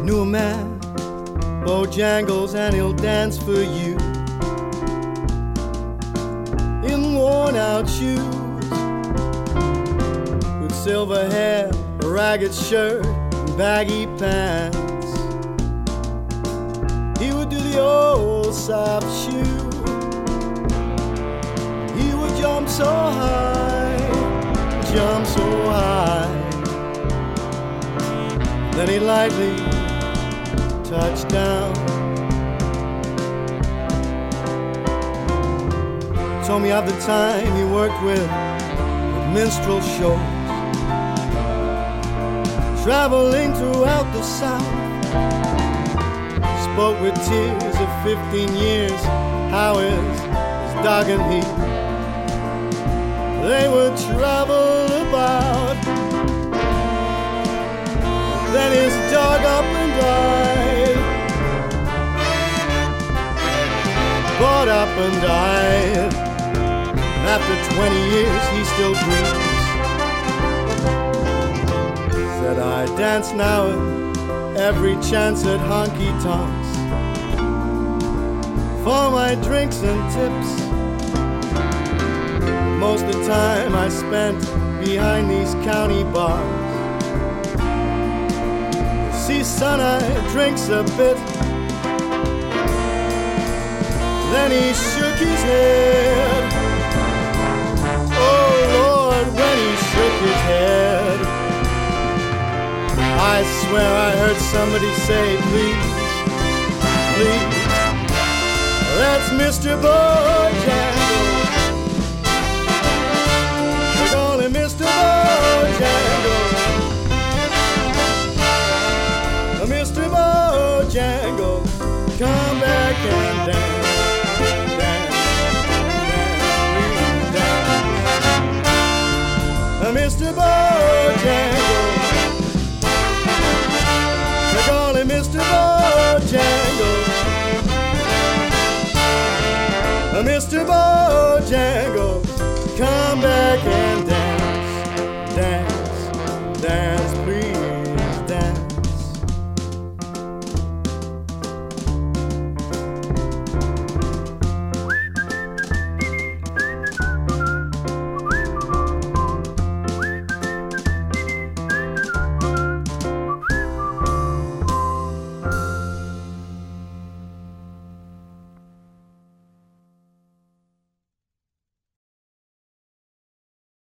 knew a man, Bojangles, and he'll dance for you in worn-out shoes, with silver hair, a ragged shirt, and baggy pants. He would do the old soft shoe. He would jump so high, jump so high. Then he'd lightly touch down. Told me of the time he worked with minstrel shows, traveling throughout the South. Spoke with tears of 15 years. How is his dog and he? They would travel about. Then his dog up and died, brought up and died. And after 20 years he still grieves. Said I dance now at every chance at honky-tonks for my drinks and tips. Most of the time I spent behind these county bars. See, son, I drinks a bit. Then he shook his head. Oh Lord, when he shook his head, I swear I heard somebody say, please, please, that's Mr. Bojangles. There's only Mr. Bojangles. Mr. Bojangles, come back and dance, dance, dance, please dance. Mr. Bojangles.